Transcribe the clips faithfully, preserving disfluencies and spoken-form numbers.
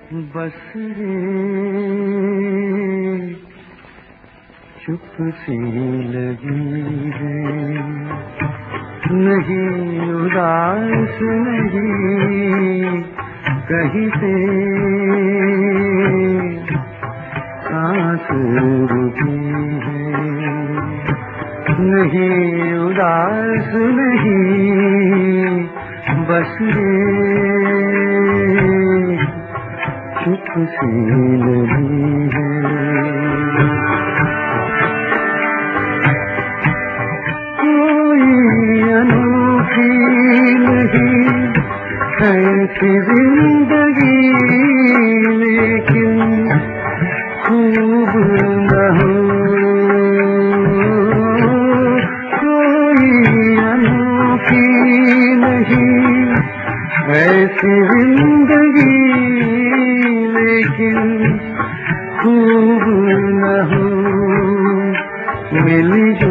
बस रे चुप सी लगी है, नहीं उदास नहीं कहीं से आंसू रुकी है, नहीं उदास नहीं बस रे चुप सी लगी है। कोई अनोखी नहीं ऐसी जिंदगी, लेकिन खूब न हो। कोई अनोखी नहीं ऐसी जिंदगी, लेकिन खूब न हो। मिल जो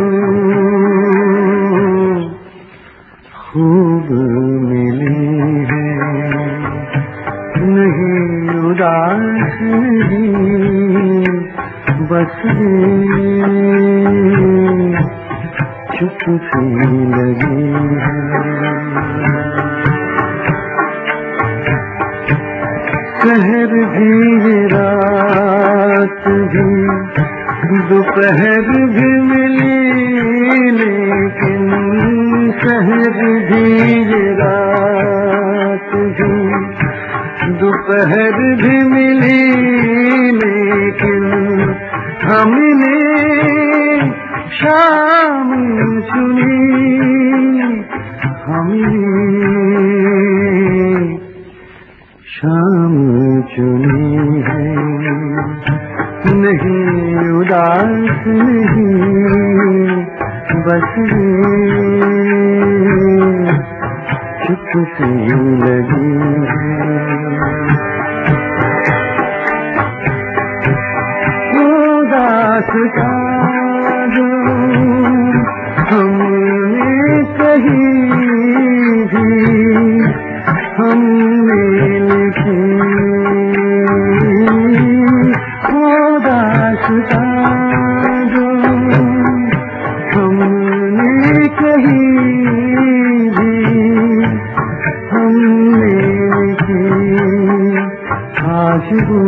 खूब मिली है, नहीं उदास नहीं बस चुप सी लगी है। शहर भी रात भी दोपहर भी मिली, लेकिन शहर भी रात भी दोपहर भी मिली, लेकिन हमने शाम चुनी, हमने शाम चुनी है। नहीं उदास नहीं बस चुप सी लगी है। उदास था जो हमने कहीं भी हमने लिखी, उदास था जो हमने कहीं भी हमने लिखी। आज वो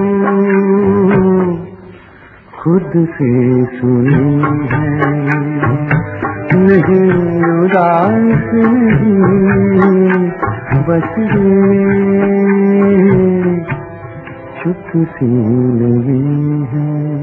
खुद से सुनी है, नहीं उदास नहीं बस चुप सी लगी है।